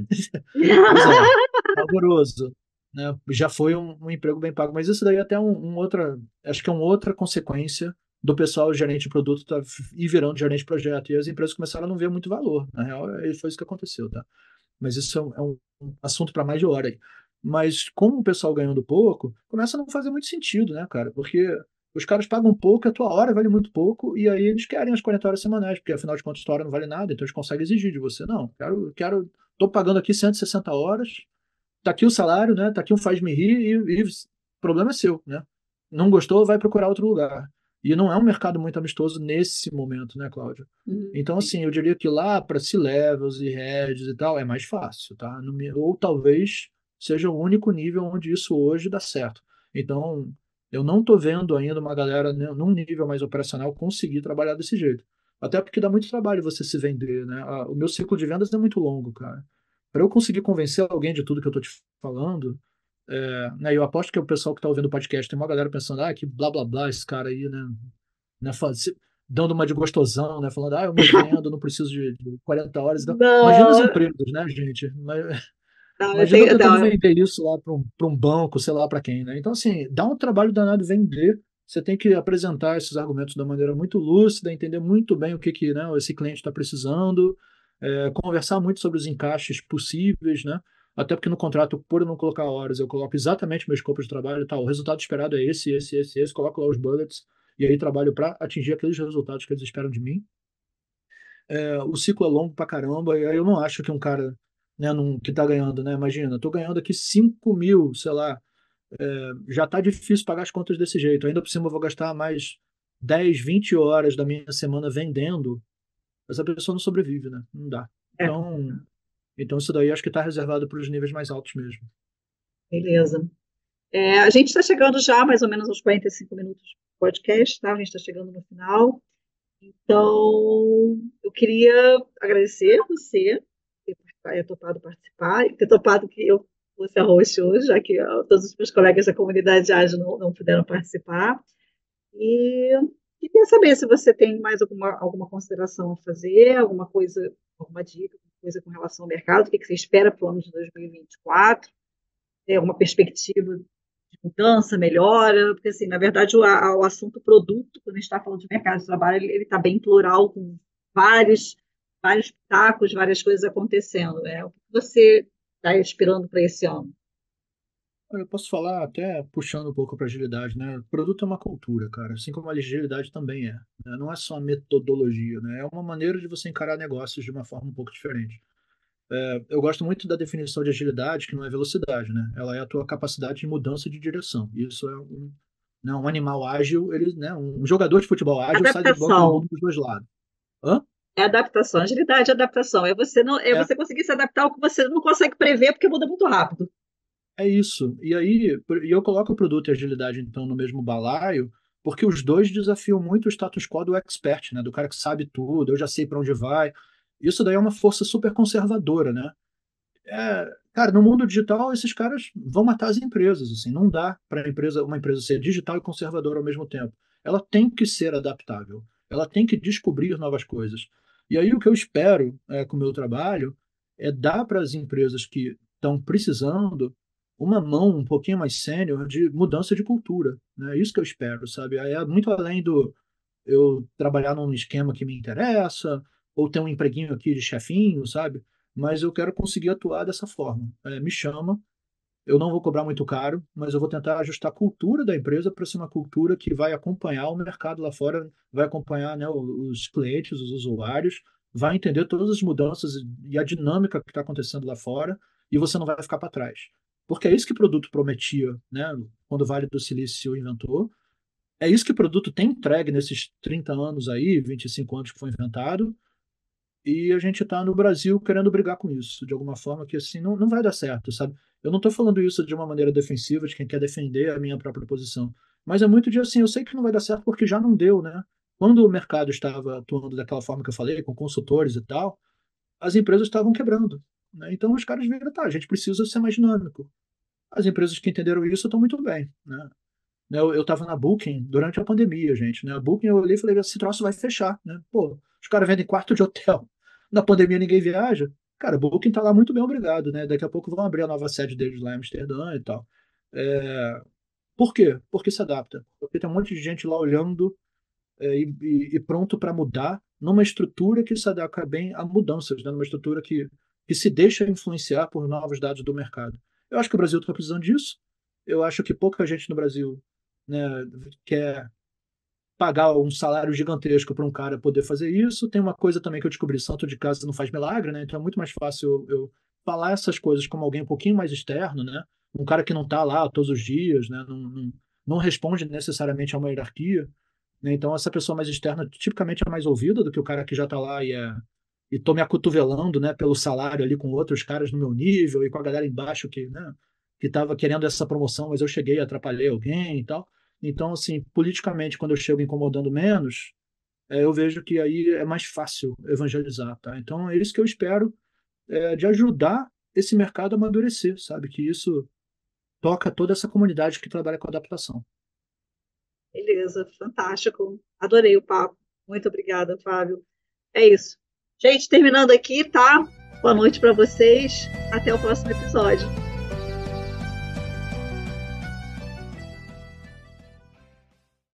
Pois é, pavoroso, né? Já foi um, um emprego bem pago, mas isso daí é até um, um outra, acho que é uma outra consequência do pessoal gerente de produto tá, ir virando gerente de projeto, e as empresas começaram a não ver muito valor, na real, é- foi isso que aconteceu, tá? Mas isso é um, é um assunto para mais de hora aí. Mas como o pessoal ganhando pouco, começa a não fazer muito sentido, né, cara? Porque os caras pagam pouco, a tua hora vale muito pouco, e aí eles querem as quarenta horas semanais, porque afinal de contas a tua hora não vale nada, então eles conseguem exigir de você. Não, quero, quero, tô pagando aqui cento e sessenta horas, tá aqui o salário, né? Tá aqui um faz-me rir e, e o problema é seu, né? Não gostou, vai procurar outro lugar. E não é um mercado muito amistoso nesse momento, né, Cláudio? Hum, Então, assim, eu diria que lá para C-levels e heads e tal é mais fácil, tá? No mi- Ou talvez seja o único nível onde isso hoje dá certo. Então, eu não tô vendo ainda uma galera né, num nível mais operacional conseguir trabalhar desse jeito. Até porque dá muito trabalho você se vender, né? Ah, O meu ciclo de vendas é muito longo, cara. Para eu conseguir convencer alguém de tudo que eu tô te falando, é, né, eu aposto que o pessoal que tá ouvindo o podcast tem uma galera pensando, ah, que blá blá blá, esse cara aí, né? né fa- se- dando uma de gostosão, né? Falando, ah, eu me vendo, não preciso de, de quarenta horas. Então, imagina as Não, empresas, né, gente? Mas- não, eu Imagina eu tenho, tentando não, vender isso lá para um, para um banco, sei lá para quem, né? Então, assim, dá um trabalho danado vender. Você tem que apresentar esses argumentos da maneira muito lúcida, entender muito bem o que, que né, esse cliente está precisando, é, conversar muito sobre os encaixes possíveis, né? Até porque no contrato, por eu não colocar horas, eu coloco exatamente o meu escopo de trabalho, tá? O resultado esperado é esse, esse, esse, esse, coloco lá os bullets e aí trabalho para atingir aqueles resultados que eles esperam de mim. É, o ciclo é longo pra caramba, e aí eu não acho que um cara né, num- que tá ganhando, né? Imagina, tô ganhando aqui cinco mil, sei lá, é, já tá difícil pagar as contas desse jeito. Ainda por cima eu vou gastar mais dez, vinte horas da minha semana vendendo. Essa pessoa não sobrevive, né? Não dá. é, Então, então isso daí acho que tá reservado para os níveis mais altos mesmo. beleza. É, a gente está chegando já mais ou menos aos quarenta e cinco minutos do podcast, tá? A gente está chegando no final. Então, eu queria agradecer você por ter topado participar e ter topado que eu fosse a host hoje, já que ó, todos os meus colegas da comunidade ágil não, não puderam participar. E queria saber se você tem mais alguma, alguma consideração a fazer, alguma coisa, alguma dica, alguma coisa com relação ao mercado, o que, que você espera para o ano de dois mil e vinte e quatro, tem alguma perspectiva de mudança, melhora, porque assim, na verdade o, a, o assunto produto, quando a gente está falando de mercado de trabalho, ele está bem plural, com vários, vários pitacos, várias coisas acontecendo. Né? O que você está esperando para esse ano? Eu posso falar até puxando um pouco para agilidade, né? Produto é uma cultura, cara, assim como a agilidade também é. Né? Não é só a metodologia, né? É uma maneira de você encarar negócios de uma forma um pouco diferente. É, eu gosto muito da definição de agilidade, que não é velocidade, né? Ela é a tua capacidade de mudança de direção. Isso é um, né, um animal ágil, ele, né, um jogador de futebol ágil sai da bola com Adaptação. tudo dos dois lados. Hã? É adaptação, agilidade é adaptação. É você não, é É, você conseguir se adaptar ao que você não consegue prever porque muda muito rápido. é isso. E aí, por- e eu coloco o produto e a agilidade, então, no mesmo balaio, porque os dois desafiam muito o status quo do expert, né? Do cara que sabe tudo, eu já sei para onde vai. Isso daí é uma força super conservadora, né? É, cara, no mundo digital, esses caras vão matar as empresas, assim, não dá para empresa, uma empresa ser digital e conservadora ao mesmo tempo. Ela tem que ser adaptável, ela tem que descobrir novas coisas. E aí o que eu espero é, com o meu trabalho é dar para as empresas que estão precisando uma mão um pouquinho mais sênior de mudança de cultura, né? Isso que eu espero, sabe? Aí é muito além do eu trabalhar num esquema que me interessa, ou ter um empreguinho aqui de chefinho, sabe? Mas eu quero conseguir atuar dessa forma. É, me chama, eu não vou cobrar muito caro, mas eu vou tentar ajustar a cultura da empresa para ser uma cultura que vai acompanhar o mercado lá fora, vai acompanhar, né, os clientes, os usuários, vai entender todas as mudanças e a dinâmica que está acontecendo lá fora, e você não vai ficar para trás. Porque é isso que o produto prometia, né, quando o Vale do Silício inventou, é isso que o produto tem entregue nesses trinta anos aí, vinte e cinco anos que foi inventado, e a gente está no Brasil querendo brigar com isso, de alguma forma que assim não, não vai dar certo, sabe? Eu não estou falando isso de uma maneira defensiva, de quem quer defender a minha própria posição, mas é muito de assim, eu sei que não vai dar certo porque já não deu, né? Quando o mercado estava atuando daquela forma que eu falei, com consultores e tal, as empresas estavam quebrando, né? Então os caras viram, tá, a gente precisa ser mais dinâmico. As empresas que entenderam isso estão muito bem, né? Eu, eu tava na Booking durante a pandemia, gente, né? A Booking eu olhei e falei, esse troço vai fechar, né? Pô, os caras vendem quarto de hotel. Na pandemia ninguém viaja. Cara, a Booking tá lá muito bem, obrigado, né? Daqui a pouco vão abrir a nova sede deles lá em Amsterdã e tal. É, por quê? Porque se adapta. Porque tem um monte de gente lá olhando é, e, e- e pronto para mudar numa estrutura que se adequa bem a mudanças, né? Numa estrutura que, que se deixa influenciar por novos dados do mercado. Eu acho que o Brasil está precisando disso. Eu acho que pouca gente no Brasil, né, quer pagar um salário gigantesco para um cara poder fazer isso. Tem uma coisa também que eu descobri: santo de casa não faz milagre, né? Então é muito mais fácil eu, eu falar essas coisas como alguém um pouquinho mais externo, né? Um cara que não está lá todos os dias, né? Não, não, não responde necessariamente a uma hierarquia, né? Então essa pessoa mais externa tipicamente é mais ouvida do que o cara que já está lá e é e tô me acotovelando, né, pelo salário ali com outros caras no meu nível e com a galera embaixo que, né, que estava querendo essa promoção, mas eu cheguei e atrapalhei alguém e tal. Então, assim, politicamente, quando eu chego incomodando menos, é, eu vejo que aí é mais fácil evangelizar, tá? Então, é isso que eu espero, é, de ajudar esse mercado a amadurecer, sabe? Que isso toca toda essa comunidade que trabalha com adaptação. Beleza, fantástico. Adorei o papo. Muito obrigada, Fábio. É isso. Gente, terminando aqui, tá? Boa noite para vocês. Até o próximo episódio.